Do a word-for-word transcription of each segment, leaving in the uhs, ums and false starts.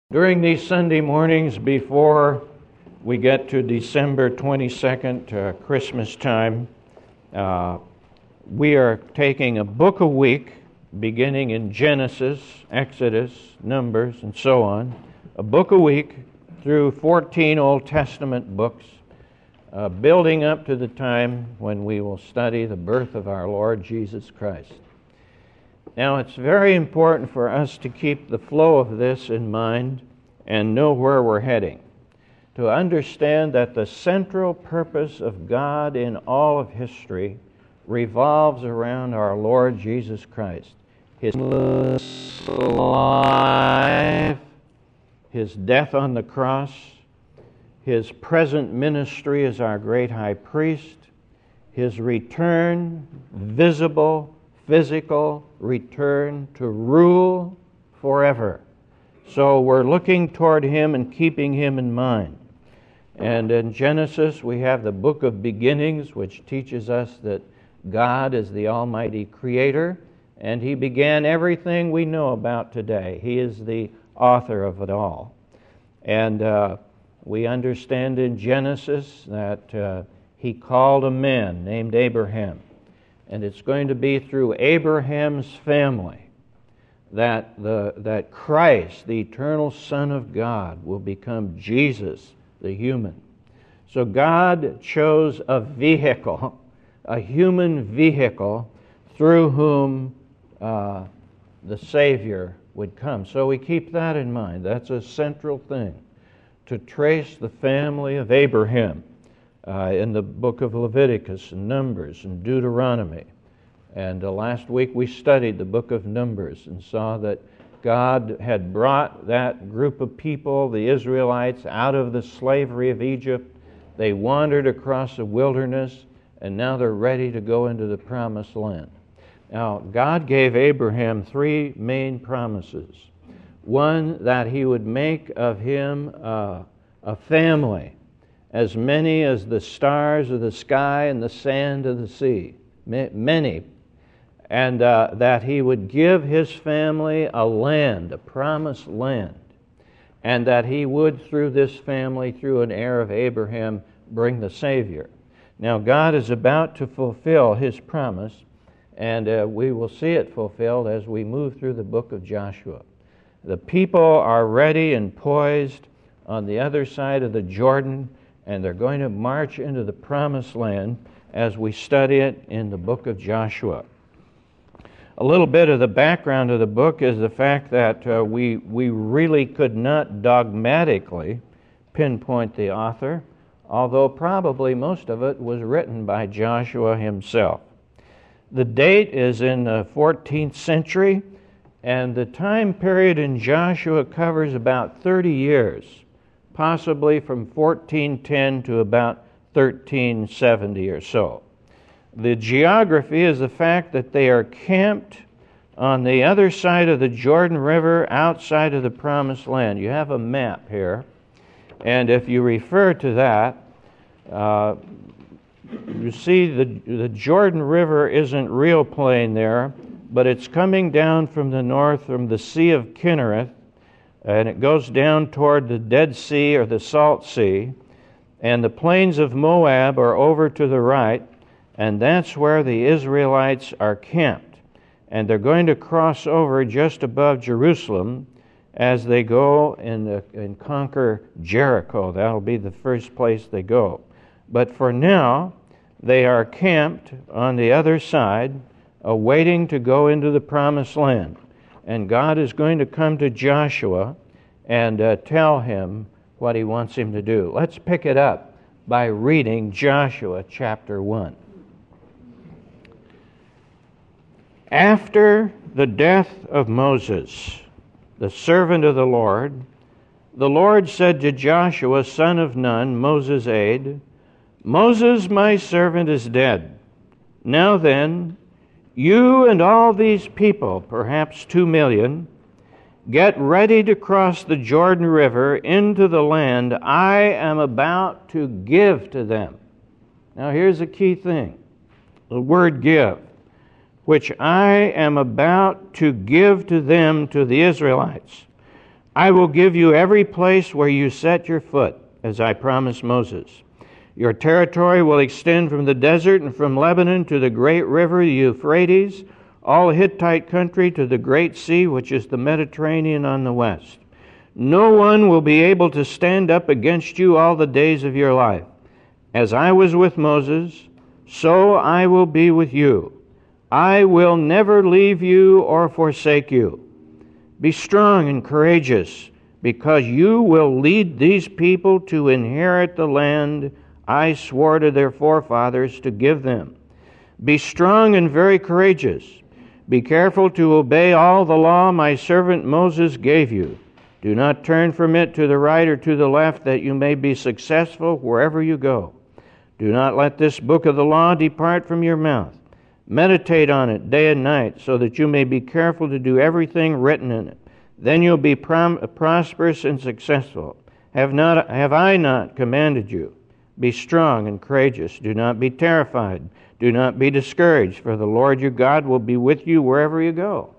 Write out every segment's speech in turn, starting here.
During these Sunday mornings before we get to December twenty-second, uh, Christmas time, uh, we are taking a book a week, beginning in Genesis, Exodus, Numbers, and so on, a book a week through fourteen Old Testament books, uh, building up to the time when we will study the birth of our Lord Jesus Christ. Now, it's very important for us to keep the flow of this in mind and know where we're heading, to understand that the central purpose of God in all of history revolves around our Lord Jesus Christ. His life, His death on the cross, His present ministry as our great high priest, His return, visible, physical return to rule forever. So we're looking toward Him and keeping Him in mind. And in Genesis we have the book of beginnings, which teaches us that God is the Almighty Creator, and He began everything we know about today. He is the author of it all. And uh, we understand in Genesis that uh, He called a man named Abraham. And it's going to be through Abraham's family that the that Christ, the eternal Son of God, will become Jesus, the human. So God chose a vehicle, a human vehicle, through whom uh, the Savior would come. So we keep that in mind. That's a central thing, to trace the family of Abraham. Uh, in the book of Leviticus and Numbers and Deuteronomy. And uh, last week we studied the book of Numbers and saw that God had brought that group of people, the Israelites, out of the slavery of Egypt. They wandered across the wilderness, and now they're ready to go into the promised land. Now, God gave Abraham three main promises. One, that He would make of him uh, a family, as many as the stars of the sky and the sand of the sea, many, and uh, that He would give his family a land, a promised land, and that He would, through this family, through an heir of Abraham, bring the Savior. Now, God is about to fulfill His promise, and uh, we will see it fulfilled as we move through the book of Joshua. The people are ready and poised on the other side of the Jordan, and they're going to march into the promised land as we study it in the book of Joshua. A little bit of the background of the book is the fact that uh, we, we really could not dogmatically pinpoint the author, although probably most of it was written by Joshua himself. The date is in the fourteenth century, and the time period in Joshua covers about thirty years. Possibly from fourteen ten to about thirteen seventy or so. The geography is the fact that they are camped on the other side of the Jordan River outside of the Promised Land. You have a map here, and if you refer to that, uh, you see the, the Jordan River isn't real plain there, but it's coming down from the north from the Sea of Kinnereth, and it goes down toward the Dead Sea or the Salt Sea, and the plains of Moab are over to the right, and that's where the Israelites are camped. And they're going to cross over just above Jerusalem as they go and, uh, and conquer Jericho. That'll be the first place they go. But for now, they are camped on the other side, awaiting to go into the promised land. And God is going to come to Joshua and uh, tell him what He wants him to do. Let's pick it up by reading Joshua chapter one. After the death of Moses, the servant of the Lord, the Lord said to Joshua, son of Nun, Moses' aide, Moses, my servant, is dead. Now then, you and all these people, perhaps two million, get ready to cross the Jordan River into the land I am about to give to them. Now here's a key thing. The word give. Which I am about to give to them, to the Israelites. I will give you every place where you set your foot, as I promised Moses. Your territory will extend from the desert and from Lebanon to the great river, the Euphrates, all Hittite country to the great sea, which is the Mediterranean on the west. No one will be able to stand up against you all the days of your life. As I was with Moses, so I will be with you. I will never leave you or forsake you. Be strong and courageous, because you will lead these people to inherit the land I swore to their forefathers to give them. Be strong and very courageous. Be careful to obey all the law my servant Moses gave you. Do not turn from it to the right or to the left, that you may be successful wherever you go. Do not let this book of the law depart from your mouth. Meditate on it day and night, so that you may be careful to do everything written in it. Then you'll be prom- prosperous and successful. Have not have I not commanded you? Be strong and courageous. Do not be terrified. Do not be discouraged, for the Lord your God will be with you wherever you go.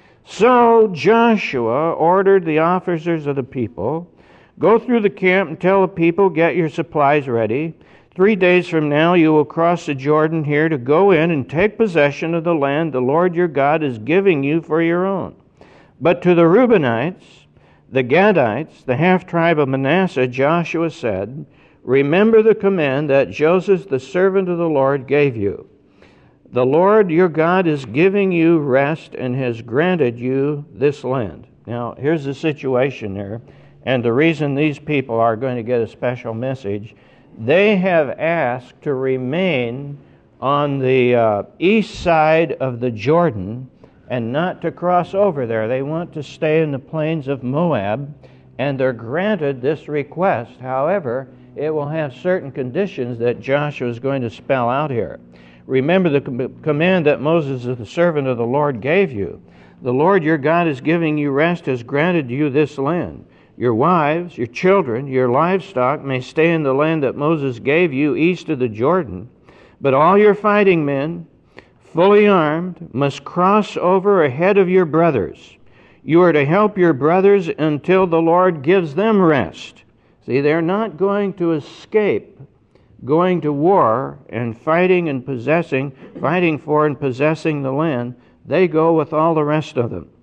So Joshua ordered the officers of the people, go through the camp and tell the people, get your supplies ready. Three days from now you will cross the Jordan here to go in and take possession of the land the Lord your God is giving you for your own. But to the Reubenites, the Gadites, the half-tribe of Manasseh, Joshua said, remember the command that Joseph, the servant of the Lord, gave you. The Lord your God is giving you rest and has granted you this land. Now, here's the situation there, and the reason these people are going to get a special message. They have asked to remain on the uh, east side of the Jordan and not to cross over there. They want to stay in the plains of Moab, and they're granted this request. However, it will have certain conditions that Joshua is going to spell out here. Remember the com- command that Moses, the servant of the Lord, gave you. The Lord your God is giving you rest, has granted you this land. Your wives, your children, your livestock may stay in the land that Moses gave you east of the Jordan, but all your fighting men, fully armed, must cross over ahead of your brothers. You are to help your brothers until the Lord gives them rest. See, they're not going to escape going to war and fighting and possessing, fighting for and possessing the land. They go with all the rest of them.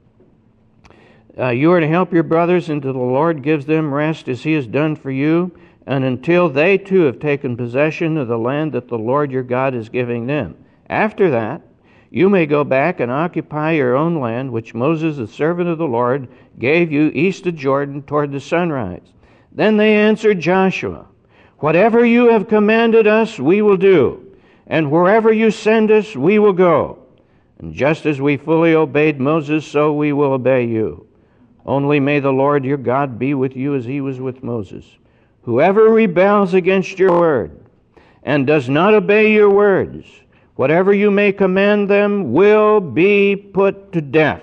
Uh, you are to help your brothers until the Lord gives them rest as he has done for you, and until they too have taken possession of the land that the Lord your God is giving them. After that, you may go back and occupy your own land, which Moses, the servant of the Lord, gave you east of Jordan toward the sunrise. Then they answered Joshua, whatever you have commanded us, we will do, and wherever you send us, we will go. And just as we fully obeyed Moses, so we will obey you. Only may the Lord your God be with you as he was with Moses. Whoever rebels against your word and does not obey your words, whatever you may command them, will be put to death.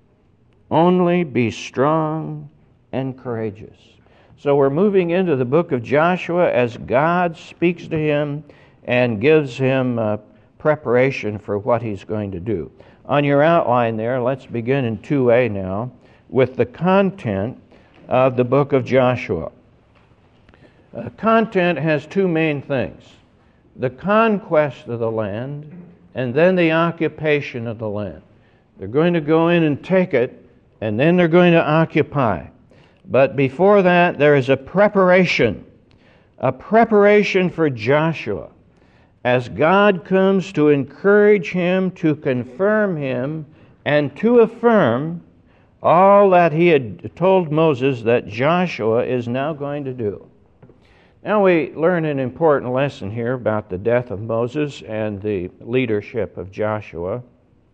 Only be strong and courageous. So we're moving into the book of Joshua as God speaks to him and gives him uh, preparation for what he's going to do. On your outline there, let's begin in two A now with the content of the book of Joshua. Uh, content has two main things: the conquest of the land and then the occupation of the land. They're going to go in and take it, and then they're going to occupy. But before that, there is a preparation, a preparation for Joshua as God comes to encourage him, to confirm him, and to affirm all that he had told Moses that Joshua is now going to do. Now we learn an important lesson here about the death of Moses and the leadership of Joshua.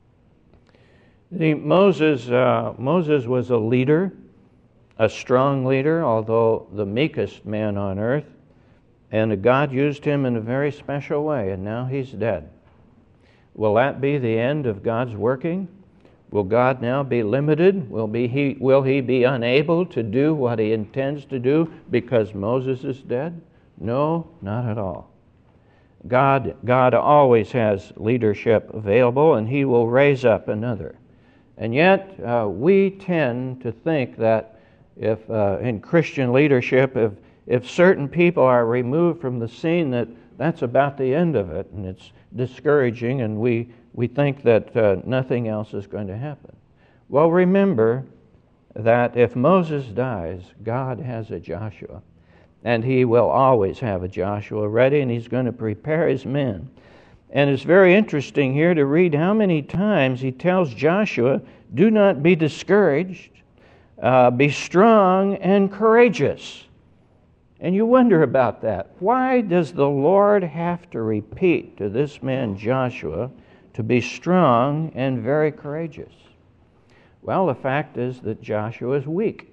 The Moses, uh, Moses was a leader, a strong leader, although the meekest man on earth, and God used him in a very special way, and now he's dead. Will that be the end of God's working? Will God now be limited? Will, be he, will he be unable to do what he intends to do because Moses is dead? No, not at all. God, God always has leadership available, and he will raise up another. And yet, uh, we tend to think that if uh, in Christian leadership, if if certain people are removed from the scene, that that's about the end of it, and it's discouraging, and we we think that uh, nothing else is going to happen. Well, remember that if Moses dies, God has a Joshua, and he will always have a Joshua ready, and he's going to prepare his men. And it's very interesting here to read how many times he tells Joshua, do not be discouraged, uh, be strong and courageous. And you wonder about that. Why does the Lord have to repeat to this man Joshua to be strong and very courageous? Well, the fact is that Joshua is weak.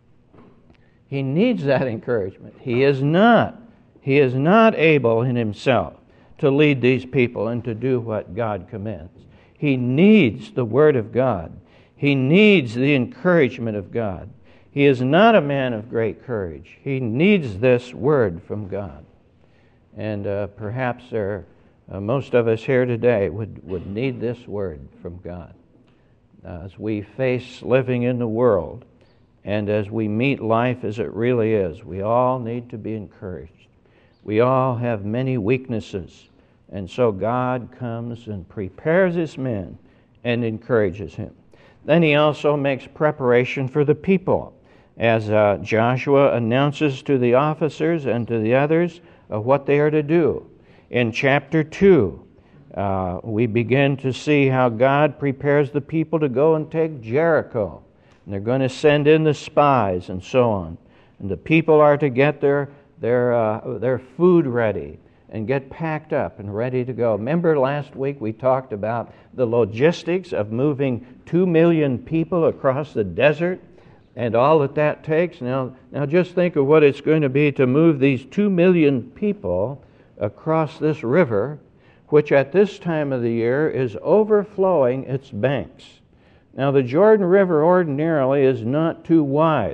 He needs that encouragement. He is not. He is not able in himself to lead these people and to do what God commands. He needs the Word of God. He needs the encouragement of God. He is not a man of great courage. He needs this Word from God. And uh, perhaps there, uh, most of us here today would, would need this Word from God. Uh, as we face living in the world, and as we meet life as it really is, we all need to be encouraged. We all have many weaknesses, and so God comes and prepares his men and encourages him. Then he also makes preparation for the people, as uh, Joshua announces to the officers and to the others of what they are to do. In chapter two, uh, we begin to see how God prepares the people to go and take Jericho. And they're going to send in the spies and so on. And the people are to get their their uh, their food ready and get packed up and ready to go. Remember last week we talked about the logistics of moving two million people across the desert and all that that takes? Now, now just think of what it's going to be to move these two million people across this river, which at this time of the year is overflowing its banks. Now, the Jordan River ordinarily is not too wide.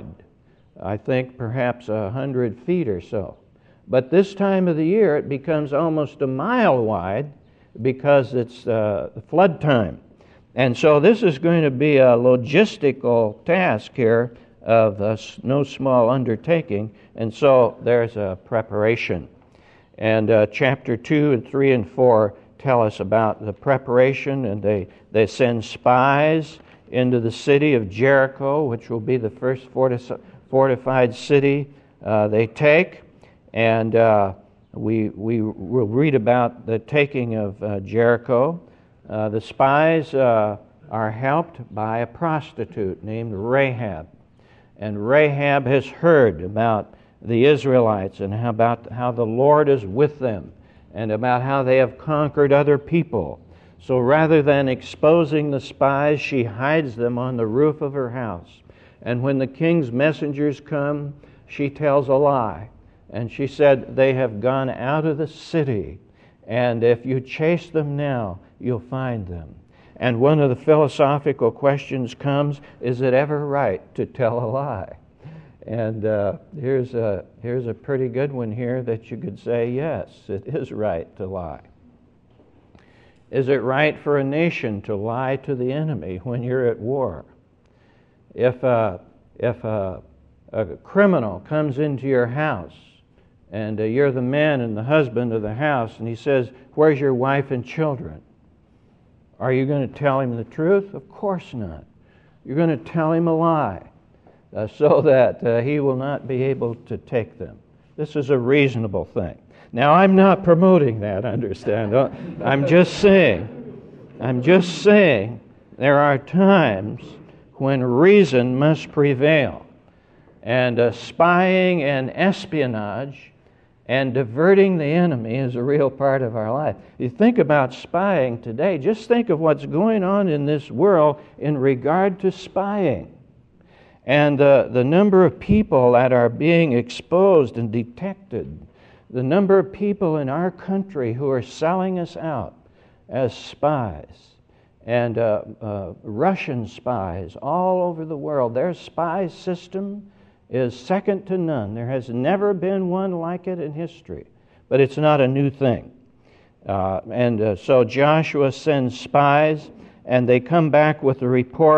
I think perhaps a hundred feet or so. But this time of the year it becomes almost a mile wide because it's uh, flood time. And so this is going to be a logistical task here of uh, no small undertaking. And so there's a preparation. And uh, chapter two and three and four tell us about the preparation, and they, they send spies into the city of Jericho, which will be the first fortified city uh, they take. And uh, we we will read about the taking of uh, Jericho. Uh, the spies uh, are helped by a prostitute named Rahab. And Rahab has heard about the Israelites and how about how the Lord is with them and about how they have conquered other people. So rather than exposing the spies, she hides them on the roof of her house. And when the king's messengers come, she tells a lie. And she said, they have gone out of the city, and if you chase them now, you'll find them. And one of the philosophical questions comes, is it ever right to tell a lie? And uh, here's a, here's a pretty good one here that you could say, yes, it is right to lie. Is it right for a nation to lie to the enemy when you're at war? If a, if a, a criminal comes into your house and uh, you're the man and the husband of the house and he says, where's your wife and children? Are you going to tell him the truth? Of course not. You're going to tell him a lie uh, so that uh, he will not be able to take them. This is a reasonable thing. Now, I'm not promoting that, understand. I'm just saying, I'm just saying there are times when reason must prevail. And uh, spying and espionage and diverting the enemy is a real part of our life. You think about spying today, just think of what's going on in this world in regard to spying. And uh, the number of people that are being exposed and detected, the number of people in our country who are selling us out as spies, and uh, uh, Russian spies all over the world. Their spy system is second to none. There has never been one like it in history, but it's not a new thing. Uh, and uh, so Joshua sends spies, and they come back with a report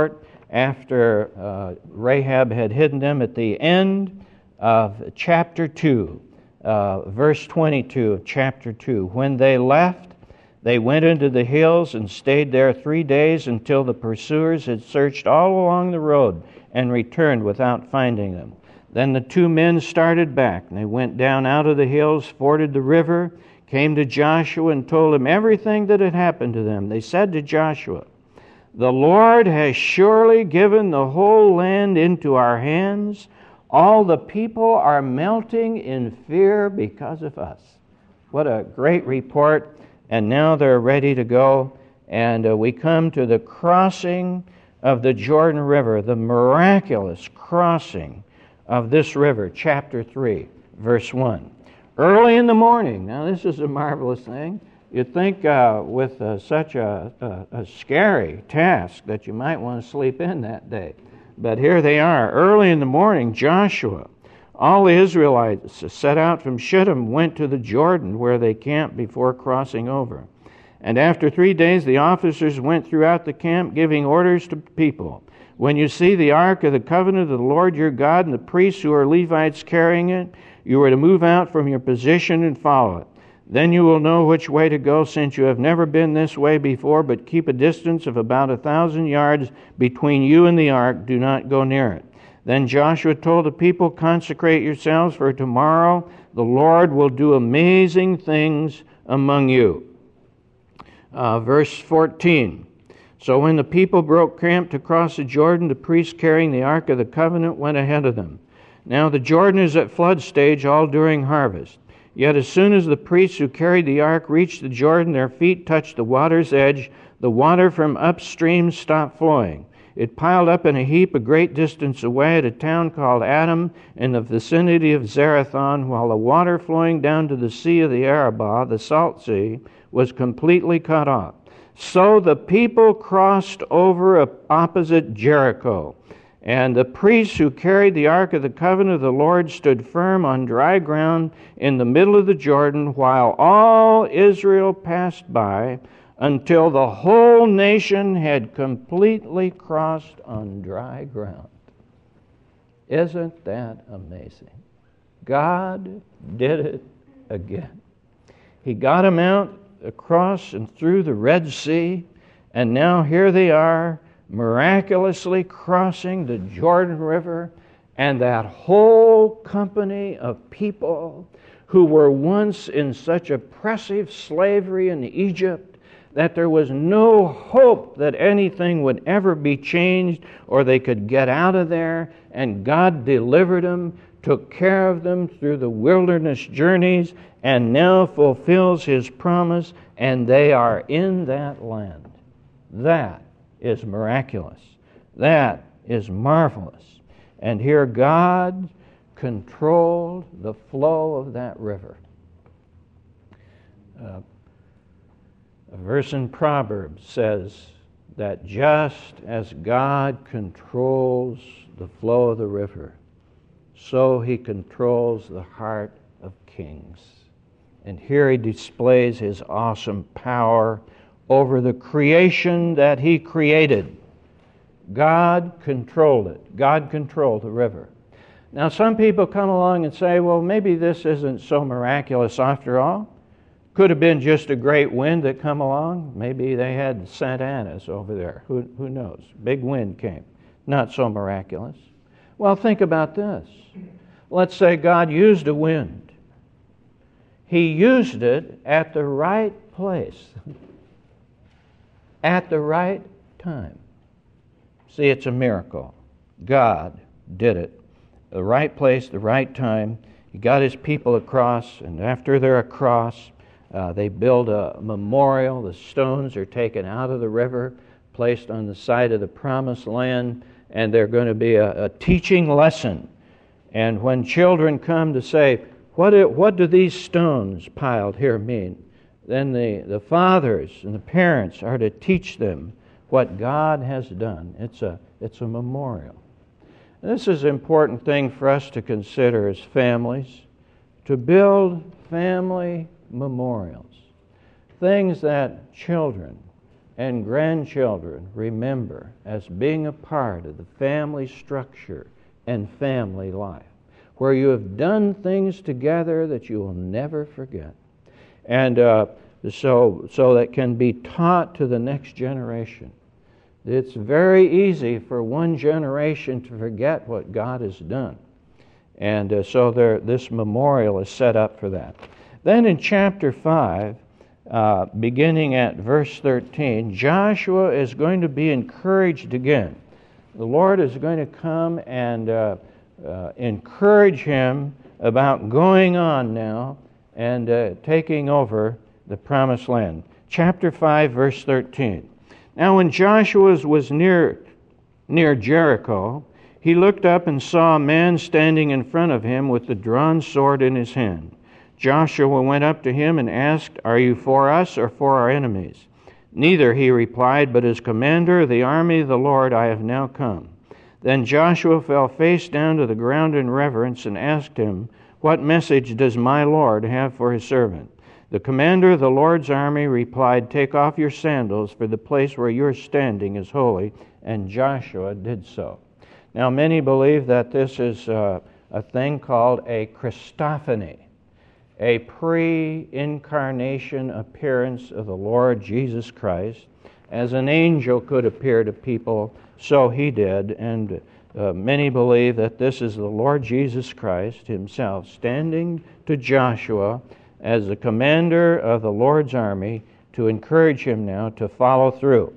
after uh, Rahab had hidden them at the end of chapter two, uh, verse twenty-two of chapter two. When they left, they went into the hills and stayed there three days until the pursuers had searched all along the road and returned without finding them. Then the two men started back, and they went down out of the hills, forded the river, came to Joshua and told him everything that had happened to them. They said to Joshua, "The Lord has surely given the whole land into our hands. All the people are melting in fear because of us." What a great report. And now they're ready to go. And uh, we come to the crossing of the Jordan River, the miraculous crossing of this river, chapter three, verse one. Early in the morning. Now this is a marvelous thing. You'd think uh, with uh, such a, a, a scary task that you might want to sleep in that day. But here they are. Early in the morning, Joshua, all the Israelites set out from Shittim, went to the Jordan where they camped before crossing over. And after three days the officers went throughout the camp, giving orders to people. "When you see the ark of the covenant of the Lord your God and the priests who are Levites carrying it, you are to move out from your position and follow it. Then you will know which way to go, since you have never been this way before, but keep a distance of about a thousand yards between you and the ark. Do not go near it." Then Joshua told the people, "Consecrate yourselves, for tomorrow the Lord will do amazing things among you." Uh, verse fourteen. So when the people broke camp to cross the Jordan, the priests carrying the Ark of the Covenant went ahead of them. Now the Jordan is at flood stage all during harvest. Yet as soon as the priests who carried the ark reached the Jordan, their feet touched the water's edge. The water from upstream stopped flowing. It piled up in a heap a great distance away at a town called Adam in the vicinity of Zarathon, while the water flowing down to the sea of the Arabah, the Salt Sea, was completely cut off. So the people crossed over opposite Jericho, and the priests who carried the Ark of the Covenant of the Lord stood firm on dry ground in the middle of the Jordan, while all Israel passed by, until the whole nation had completely crossed on dry ground. Isn't that amazing? God did it again. He got them out across and through the Red Sea, and now here they are, miraculously crossing the Jordan River, and that whole company of people who were once in such oppressive slavery in Egypt that there was no hope that anything would ever be changed or they could get out of there, and God delivered them, took care of them through the wilderness journeys, and now fulfills His promise, and they are in that land. That is miraculous. That is marvelous. And here God controlled the flow of that river. Uh, a verse in Proverbs says that just as God controls the flow of the river, so He controls the heart of kings. And here He displays His awesome power over the creation that He created. God controlled it. God controlled the river. Now some people come along and say, well, maybe this isn't so miraculous after all. Could have been just a great wind that come along. Maybe they had Saint Annas over there. Who, who knows? Big wind came. Not so miraculous. Well, think about this. Let's say God used a wind. He used it at the right place, at the right time. See, it's a miracle. God did it. The right place, the right time. He got His people across, and after they're across, uh, they build a memorial. The stones are taken out of the river, placed on the side of the promised land, and they're going to be a, a teaching lesson. And when children come to say, what do, what do these stones piled here mean? Then the, the fathers and the parents are to teach them what God has done. It's a, it's a memorial. And this is an important thing for us to consider as families, to build family memorials, things that children and grandchildren remember as being a part of the family structure and family life, where you have done things together that you will never forget. And uh, so, so that can be taught to the next generation. It's very easy for one generation to forget what God has done. And uh, so there, this memorial is set up for that. Then in chapter five, uh, beginning at verse thirteen, Joshua is going to be encouraged again. The Lord is going to come and uh, uh, encourage him about going on now and uh, taking over the promised land. Chapter five, verse thirteen. Now when Joshua was near, near Jericho, he looked up and saw a man standing in front of him with the drawn sword in his hand. Joshua went up to him and asked, "Are you for us or for our enemies?" "Neither," he replied, "but as commander of the army of the Lord I have now come." Then Joshua fell face down to the ground in reverence and asked him, "What message does my Lord have for his servant?" The commander of the Lord's army replied, "Take off your sandals, for the place where you are standing is holy." And Joshua did so. Now many believe that this is uh, a thing called a Christophany, a pre-incarnation appearance of the Lord Jesus Christ. As an angel could appear to people, so he did, and uh, many believe that this is the Lord Jesus Christ himself standing to Joshua as the commander of the Lord's army to encourage him now to follow through.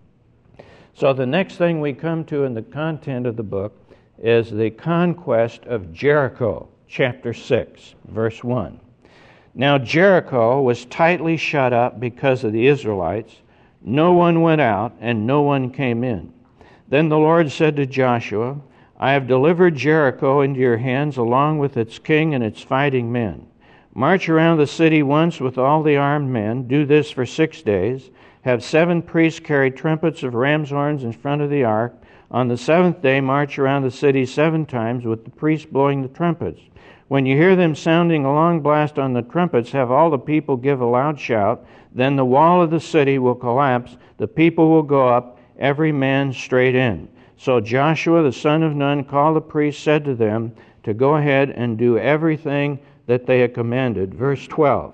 So the next thing we come to in the content of the book is the conquest of Jericho, chapter six, verse one. Now Jericho was tightly shut up because of the Israelites. No one went out and no one came in. Then the Lord said to Joshua, "I have delivered Jericho into your hands along with its king and its fighting men. March around the city once with all the armed men. Do this for six days. Have seven priests carry trumpets of ram's horns in front of the ark. On the seventh day, march around the city seven times with the priests blowing the trumpets. When you hear them sounding a long blast on the trumpets, have all the people give a loud shout. Then the wall of the city will collapse. The people will go up, every man straight in." So Joshua the son of Nun called the priests, said to them to go ahead and do everything that they had commanded. Verse twelve.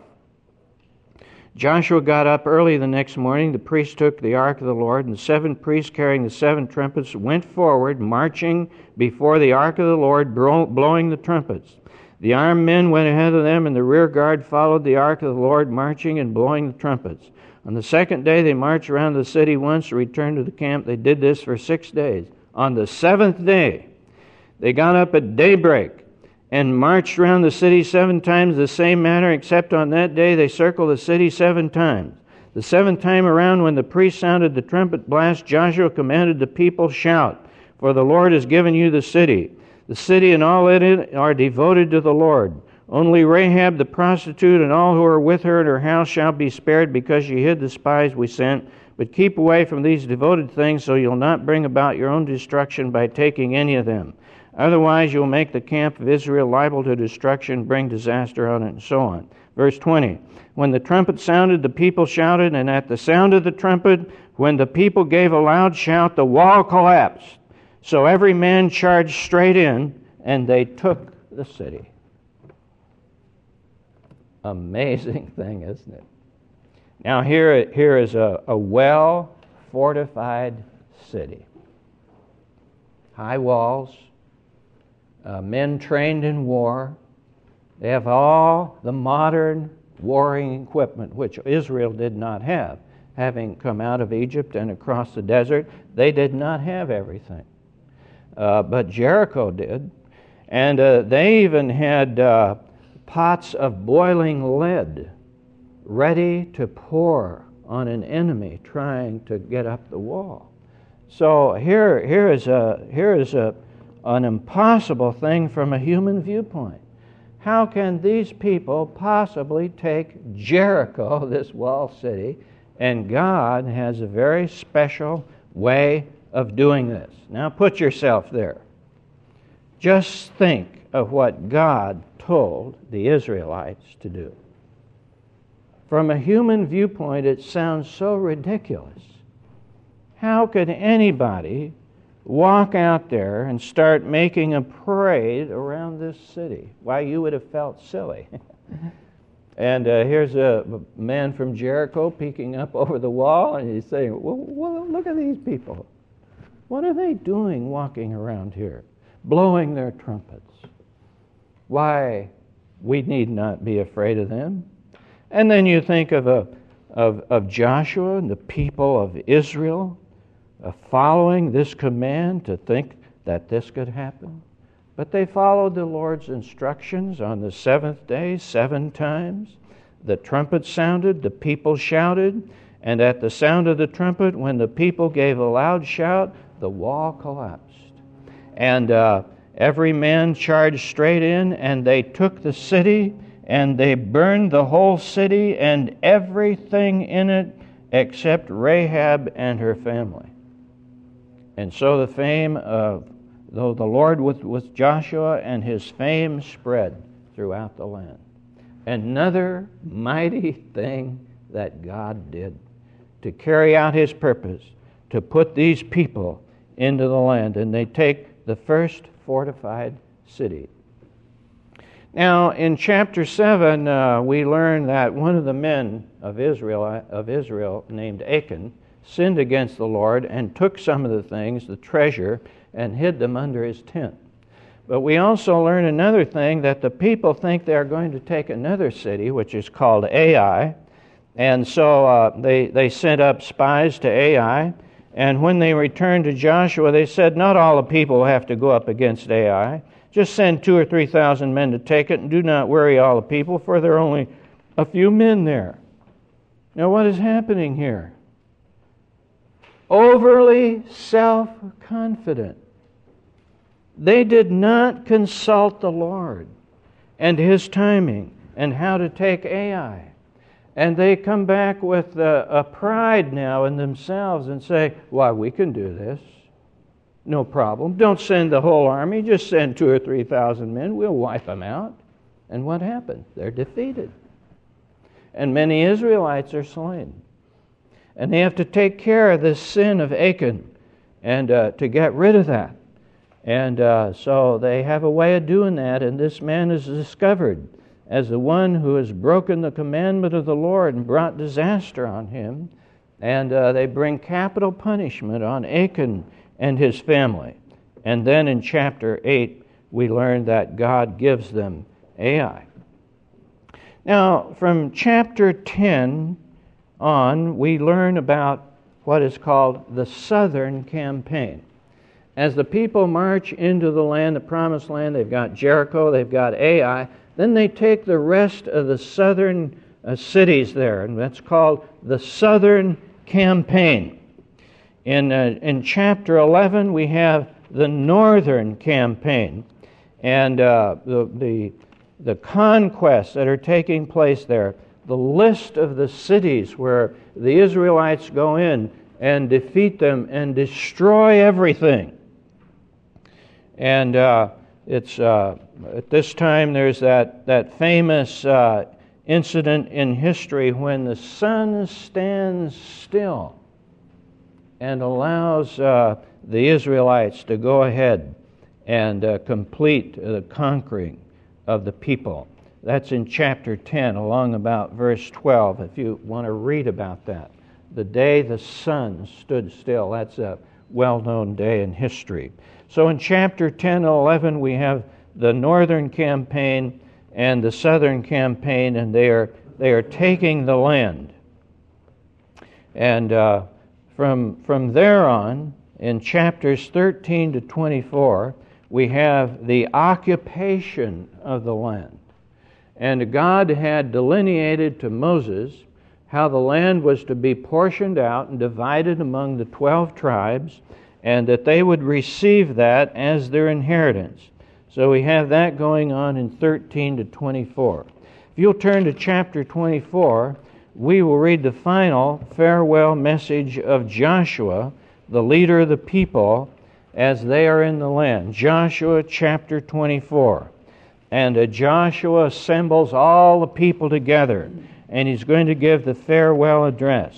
Joshua got up early the next morning. The priests took the ark of the Lord, and the seven priests carrying the seven trumpets went forward, marching before the ark of the Lord, blowing the trumpets. The armed men went ahead of them, and the rear guard followed the ark of the Lord, marching and blowing the trumpets. On the second day they marched around the city once, returned to the camp. They did this for six days. On the seventh day they got up at daybreak and marched around the city seven times the same manner, except on that day they circled the city seven times. The seventh time around, when the priest sounded the trumpet blast, Joshua commanded the people, "Shout, for the Lord has given you the city. The city and all in it are devoted to the Lord. Only Rahab the prostitute and all who are with her in her house shall be spared, because she hid the spies we sent. But keep away from these devoted things, so you'll not bring about your own destruction by taking any of them. Otherwise you'll make the camp of Israel liable to destruction, bring disaster on it," and so on. Verse twenty. When the trumpet sounded, the people shouted, and at the sound of the trumpet, when the people gave a loud shout, the wall collapsed. So every man charged straight in, and they took the city. Amazing thing, isn't it? Now here, here is a, a well-fortified city. High walls, uh, men trained in war. They have all the modern warring equipment, which Israel did not have. Having come out of Egypt and across the desert, they did not have everything. Uh, but Jericho did. And uh, they even had uh, pots of boiling lead ready to pour on an enemy trying to get up the wall. So here, here is a here is a an impossible thing from a human viewpoint. How can these people possibly take Jericho, this walled city? And God has a very special way of doing this. Now put yourself there. Just think of what God told the Israelites to do. From a human viewpoint, it sounds so ridiculous. how could anybody walk out there and start making a parade around this city? Why, you would have felt silly. And uh, here's a man from Jericho peeking up over the wall, and he's saying, well, well, look at these people. What are they doing walking around here, blowing their trumpets? Why, we need not be afraid of them. And then you think of, a, of, of Joshua and the people of Israel uh, following this command to think that this could happen. But they followed the Lord's instructions on the seventh day seven times. The trumpet sounded, the people shouted, and at the sound of the trumpet, when the people gave a loud shout, the wall collapsed. And uh, every man charged straight in, and they took the city, and they burned the whole city and everything in it except Rahab and her family. And so the fame of Though the Lord was with Joshua, and his fame spread throughout the land. Another mighty thing that God did to carry out his purpose, to put these people into the land. And they take the first fortified city. Now, in chapter seven, uh, we learn that one of the men of Israel, of Israel named Achan sinned against the Lord and took some of the things, the treasure, and hid them under his tent. But we also learn another thing, that the people think they are going to take another city, which is called Ai. And so uh, they, they sent up spies to Ai. And when they returned to Joshua, they said, not all the people have to go up against Ai. Just send two or three thousand men to take it, and do not worry all the people, for there are only a few men there. Now what is happening here? Overly self-confident. They did not consult the Lord and his timing and how to take Ai. And they come back with a, a pride now in themselves and say, why, we can do this. No problem. Don't send the whole army. Just send two or three thousand men. We'll wipe them out. And what happened? They're defeated. And many Israelites are slain. And they have to take care of this sin of Achan and uh, to get rid of that. And uh, so they have a way of doing that, and this man is discovered as the one who has broken the commandment of the Lord and brought disaster on him. And uh, they bring capital punishment on Achan and his family. And then in chapter eight, we learn that God gives them Ai. Now, from chapter ten on, we learn about what is called the Southern Campaign. As the people march into the land, the promised land, they've got Jericho, they've got Ai, then they take the rest of the southern uh, cities there, and that's called the Southern Campaign. In, uh, in chapter eleven, we have the Northern Campaign, and uh, the, the, the conquests that are taking place there, the list of the cities where the Israelites go in and defeat them and destroy everything. And uh, it's uh, at this time there's that, that famous uh, incident in history when the sun stands still and allows uh, the Israelites to go ahead and uh, complete the conquering of the people. That's in chapter ten, along about verse twelve, if you want to read about that. The day the sun stood still. That's a well-known day in history. So in chapter ten and eleven, we have the Northern Campaign and the Southern Campaign, and they are they are taking the land. And uh, from from there on, in chapters thirteen to twenty-four, we have the occupation of the land. And God had delineated to Moses how the land was to be portioned out and divided among the twelve tribes, and that they would receive that as their inheritance. So we have that going on in thirteen to twenty-four. If you'll turn to chapter twenty-four, we will read the final farewell message of Joshua, the leader of the people, as they are in the land. Joshua chapter twenty-four. And uh, Joshua assembles all the people together, and he's going to give the farewell address.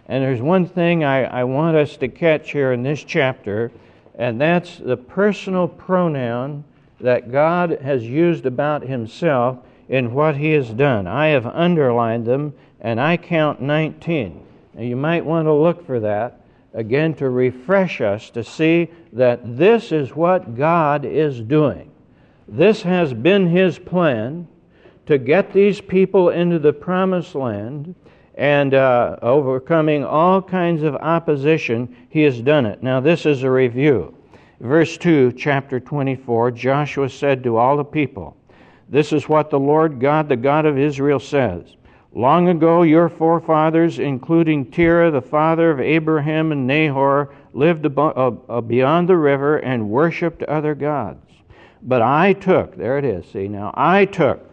And there's one thing I, I want us to catch here in this chapter, and that's the personal pronoun that God has used about himself in what he has done. I have underlined them, and I count nineteen. Now you might want to look for that again to refresh us to see that this is what God is doing. This has been his plan to get these people into the promised land, and uh, overcoming all kinds of opposition, he has done it. Now this is a review. Verse two, chapter twenty-four, Joshua said to all the people, "This is what the Lord God, the God of Israel, says. Long ago your forefathers, including Terah, the father of Abraham and Nahor, lived abo- uh, beyond the river and worshipped other gods. But I took," there it is, see now, I took,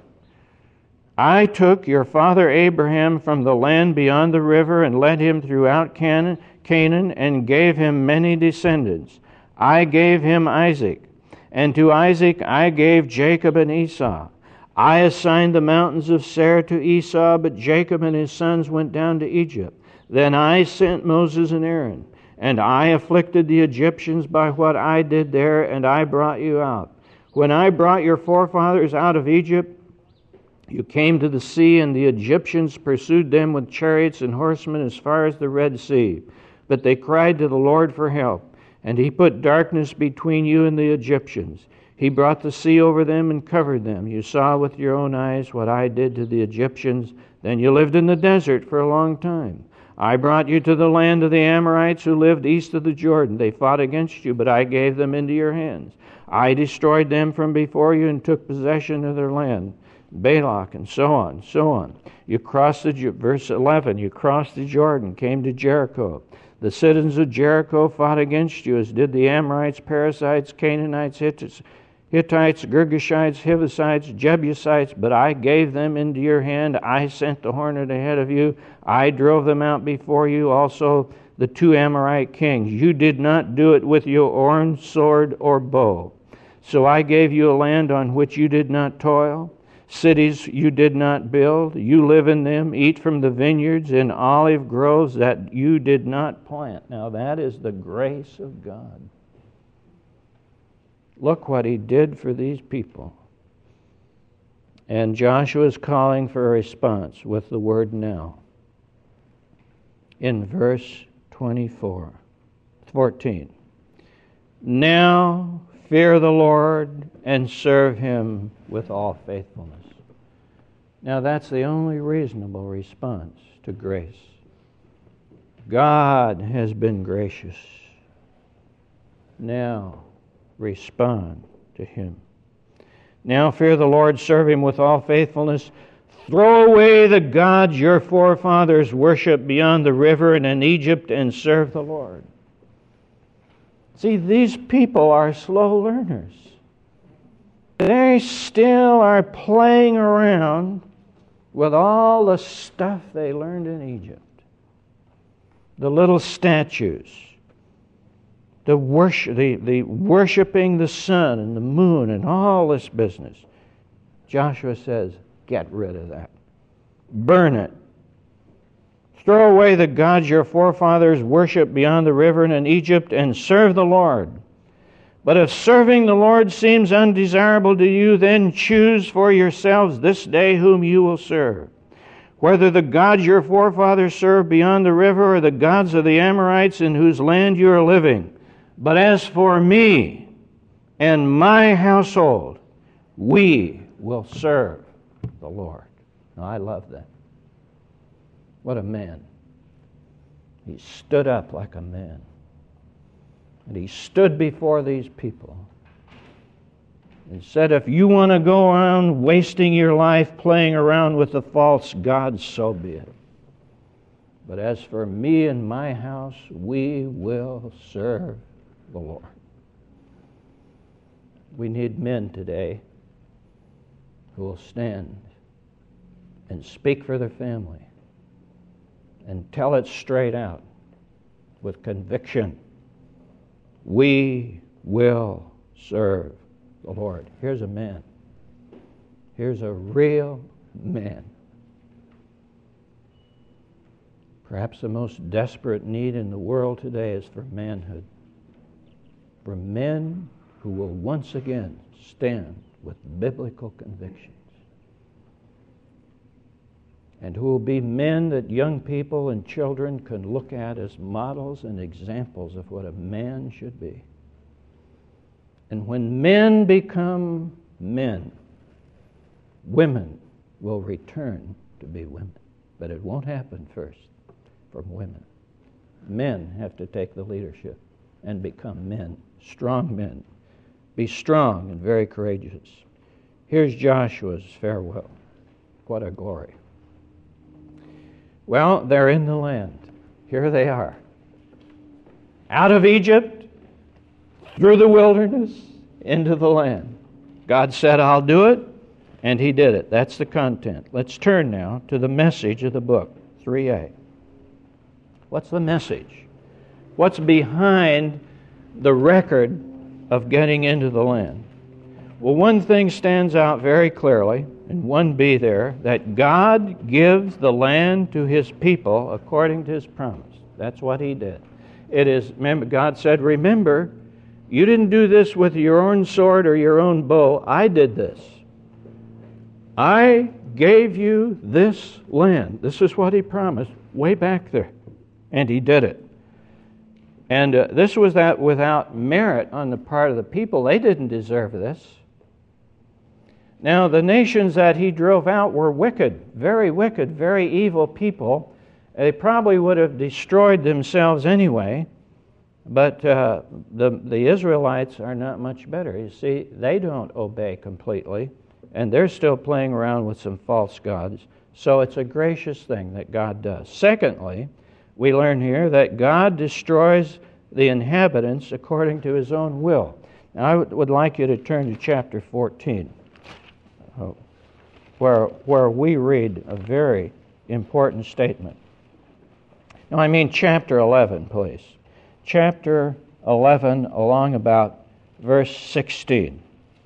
I took your father Abraham from the land beyond the river and led him throughout Canaan, Canaan and gave him many descendants. I gave him Isaac, and to Isaac I gave Jacob and Esau. I assigned the mountains of Seir to Esau, but Jacob and his sons went down to Egypt. Then I sent Moses and Aaron, and I afflicted the Egyptians by what I did there, and I brought you out. When I brought your forefathers out of Egypt, you came to the sea, and the Egyptians pursued them with chariots and horsemen as far as the Red Sea. But they cried to the Lord for help, and he put darkness between you and the Egyptians. He brought the sea over them and covered them. You saw with your own eyes what I did to the Egyptians. Then you lived in the desert for a long time. I brought you to the land of the Amorites who lived east of the Jordan. They fought against you, but I gave them into your hands. I destroyed them from before you and took possession of their land. Balak, and so on, so on. You crossed the, verse eleven, you crossed the Jordan, came to Jericho. The citizens of Jericho fought against you, as did the Amorites, Perizzites, Canaanites, Hittites, Hittites, Girgashites, Hivites, Jebusites, but I gave them into your hand. I sent the hornet ahead of you. I drove them out before you, also the two Amorite kings. You did not do it with your own sword or bow. So I gave you a land on which you did not toil, cities you did not build. You live in them, eat from the vineyards and olive groves that you did not plant. Now that is the grace of God. Look what he did for these people. And Joshua is calling for a response with the word now. In verse twenty-four, fourteen. Now fear the Lord and serve him with all faithfulness. Now that's the only reasonable response to grace. God has been gracious. Now respond to him. Now fear the Lord, serve him with all faithfulness. Throw away the gods your forefathers worshipped beyond the river and in Egypt, and serve the Lord. See, these people are slow learners. They still are playing around with all the stuff they learned in Egypt. The little statues, the worship, the, the worshiping the sun and the moon and all this business. Joshua says, get rid of that. Burn it. Throw away the gods your forefathers worshipped beyond the river and in Egypt, and serve the Lord. But if serving the Lord seems undesirable to you, then choose for yourselves this day whom you will serve, whether the gods your forefathers served beyond the river or the gods of the Amorites in whose land you are living. But as for me and my household, we will serve the Lord. Now, I love that. What a man. He stood up like a man. And he stood before these people and said, if you want to go around wasting your life playing around with the false gods, so be it. But as for me and my house, we will serve the Lord. We need men today who will stand and speak for their family and tell it straight out with conviction. We will serve the Lord. Here's a man. Here's a real man. Perhaps the most desperate need in the world today is for manhood. For men who will once again stand with biblical convictions. And who will be men that young people and children can look at as models and examples of what a man should be. And when men become men, women will return to be women. But it won't happen first from women. Men have to take the leadership and become men, strong men. Be strong and very courageous. Here's Joshua's farewell. What a glory. Well, they're in the land. Here they are. Out of Egypt, through the wilderness, into the land. God said, I'll do it, and He did it. That's the content. Let's turn now to the message of the book, three A. What's the message? What's behind the record of getting into the land? Well, one thing stands out very clearly, in one B there, that God gives the land to His people according to His promise. That's what He did. It is, remember, God said, remember, you didn't do this with your own sword or your own bow. I did this. I gave you this land. This is what He promised way back there. And He did it. And uh, this was that without merit on the part of the people. They didn't deserve this. Now, the nations that He drove out were wicked, very wicked, very evil people. They probably would have destroyed themselves anyway, but uh, the, the Israelites are not much better. You see, they don't obey completely, and they're still playing around with some false gods. So it's a gracious thing that God does. Secondly, we learn here that God destroys the inhabitants according to His own will. Now, I would like you to turn to chapter fourteen. Where, where we read a very important statement. No, I mean chapter eleven, please. Chapter eleven, along about verse sixteen.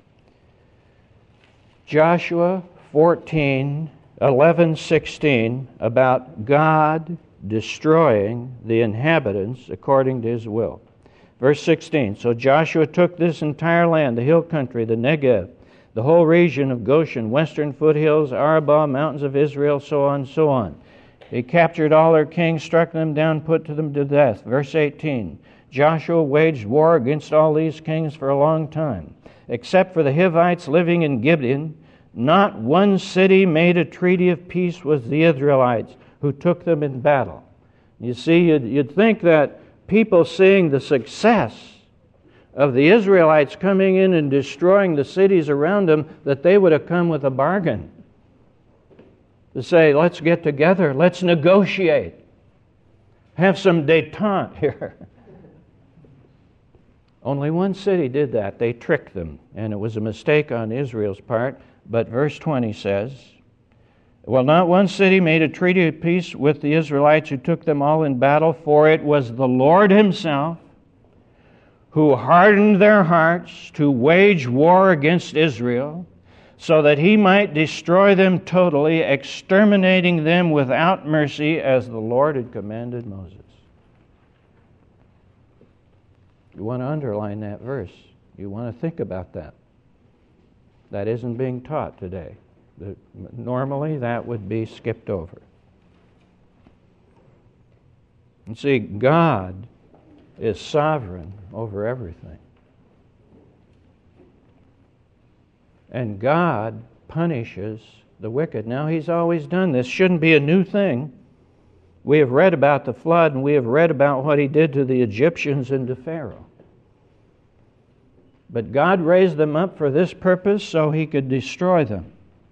Joshua fourteen, eleven, sixteen, about God destroying the inhabitants according to His will. Verse sixteen, so Joshua took this entire land, the hill country, the Negev, the whole region of Goshen, western foothills, Arabah, mountains of Israel, so on, so on. He captured all their kings, struck them down, put to them to death. Verse eighteen, Joshua waged war against all these kings for a long time. Except for the Hivites living in Gibeon, not one city made a treaty of peace with the Israelites, who took them in battle. You see, you'd, you'd think that people seeing the success of the Israelites coming in and destroying the cities around them, that they would have come with a bargain. To say, let's get together, let's negotiate. Have some détente here. Only one city did that. They tricked them, and it was a mistake on Israel's part. But verse twenty says, well, not one city made a treaty of peace with the Israelites who took them all in battle, for it was the Lord Himself who hardened their hearts to wage war against Israel, so that He might destroy them totally, exterminating them without mercy, as the Lord had commanded Moses. You want to underline that verse. You want to think about that. That isn't being taught today. Normally, that would be skipped over. You see, God is sovereign over everything. And God punishes the wicked. Now, He's always done this. Shouldn't be a new thing. We have read about the flood, and we have read about what He did to the Egyptians and to Pharaoh. But God raised them up for this purpose so He could destroy them.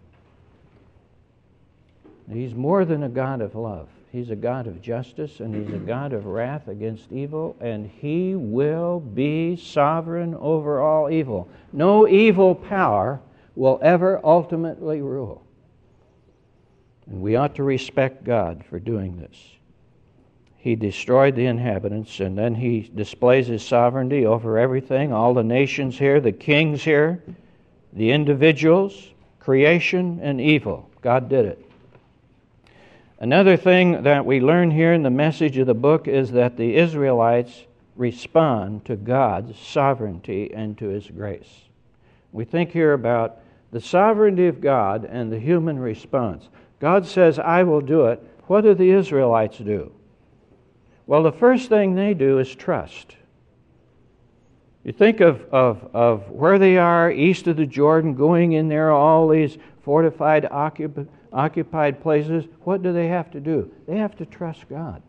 He's more than a God of love. He's a God of justice, and He's a God of wrath against evil, and He will be sovereign over all evil. No evil power will ever ultimately rule. And we ought to respect God for doing this. He destroyed the inhabitants, and then He displays His sovereignty over everything, all the nations here, the kings here, the individuals, creation, and evil. God did it. Another thing that we learn here in the message of the book is that the Israelites respond to God's sovereignty and to His grace. We think here about the sovereignty of God and the human response. God says, I will do it. What do the Israelites do? Well, the first thing they do is trust. You think of, of, of where they are east of the Jordan, going in there, all these fortified, occup- occupied places. What do they have to do? They have to trust God.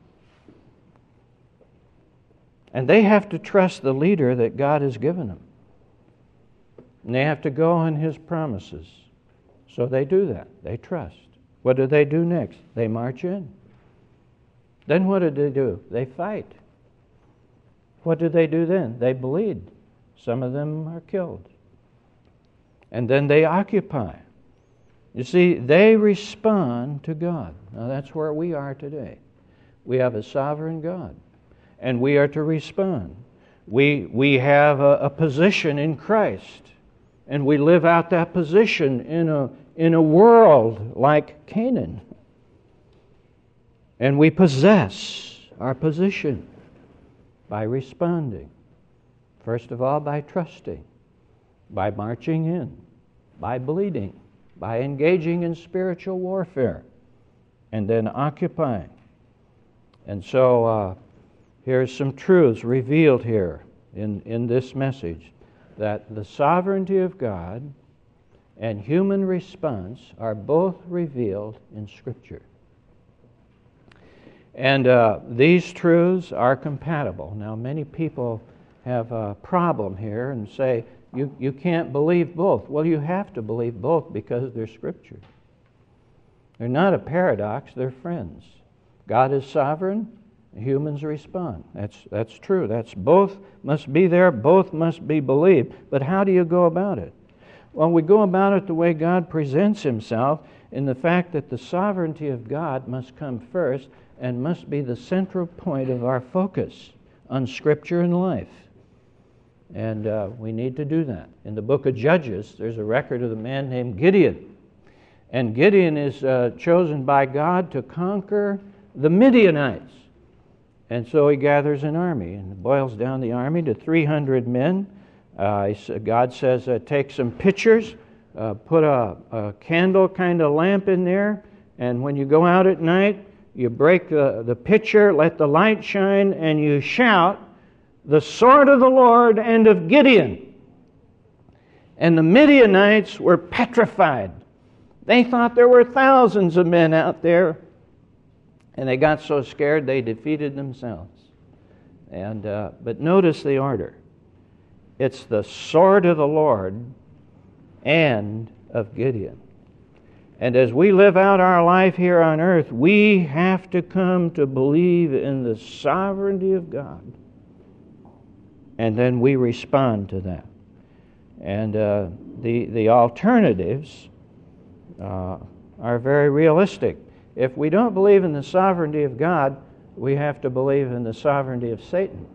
And they have to trust the leader that God has given them. And they have to go on His promises. So they do that. They trust. What do they do next? They march in. Then what do they do? They fight. What do they do then? They bleed. Some of them are killed. And then they occupy. You see, they respond to God. Now that's where we are today. We have a sovereign God, and we are to respond. We, we have a, a position in Christ, and we live out that position in a, in a world like Canaan. And we possess our position by responding. First of all, by trusting, by marching in, by bleeding, by engaging in spiritual warfare, and then occupying. And so uh, here's some truths revealed here in, in this message, that the sovereignty of God and human response are both revealed in Scripture. And uh, these truths are compatible. Now, many people have a problem here and say, you, you can't believe both. Well, you have to believe both because they're Scripture. They're not a paradox, they're friends. God is sovereign, humans respond. That's, that's true. That's both must be there, both must be believed. But how do you go about it? Well, we go about it the way God presents Himself, in the fact that the sovereignty of God must come first and must be the central point of our focus on Scripture and life. And uh, we need to do that. In the book of Judges, there's a record of a man named Gideon. And Gideon is uh, chosen by God to conquer the Midianites. And so he gathers an army and boils down the army to three hundred men. Uh, God says, uh, take some pitchers, uh, put a, a candle kind of lamp in there, and when you go out at night, you break the, the pitcher, let the light shine, and you shout, the sword of the Lord and of Gideon. And the Midianites were petrified. They thought there were thousands of men out there, and they got so scared they defeated themselves. And uh, but notice the order. It's the sword of the Lord and of Gideon. And as we live out our life here on earth, we have to come to believe in the sovereignty of God. And then we respond to that. And uh, the, the alternatives uh, are very realistic. If we don't believe in the sovereignty of God, we have to believe in the sovereignty of Satan.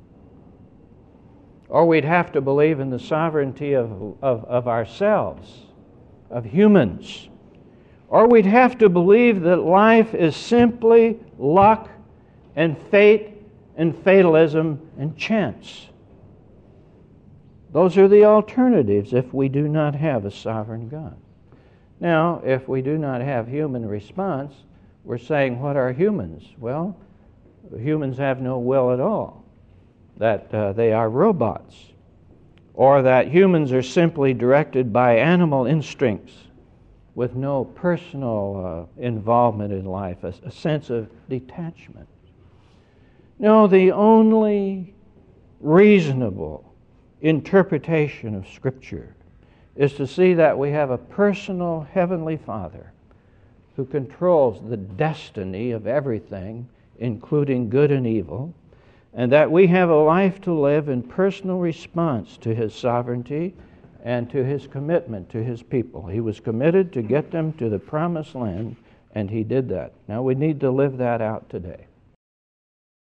Or we'd have to believe in the sovereignty of, of, of ourselves, of humans. Or we'd have to believe that life is simply luck and fate and fatalism and chance. Those are the alternatives if we do not have a sovereign God. Now, if we do not have human response, we're saying, what are humans? Well, humans have no will at all, that uh, they are robots, or that humans are simply directed by animal instincts with no personal uh, involvement in life, a, a sense of detachment. No, the only reasonable interpretation of Scripture is to see that we have a personal Heavenly Father who controls the destiny of everything, including good and evil, and that we have a life to live in personal response to His sovereignty and to His commitment to His people. He was committed to get them to the promised land, and He did that. Now we need to live that out today.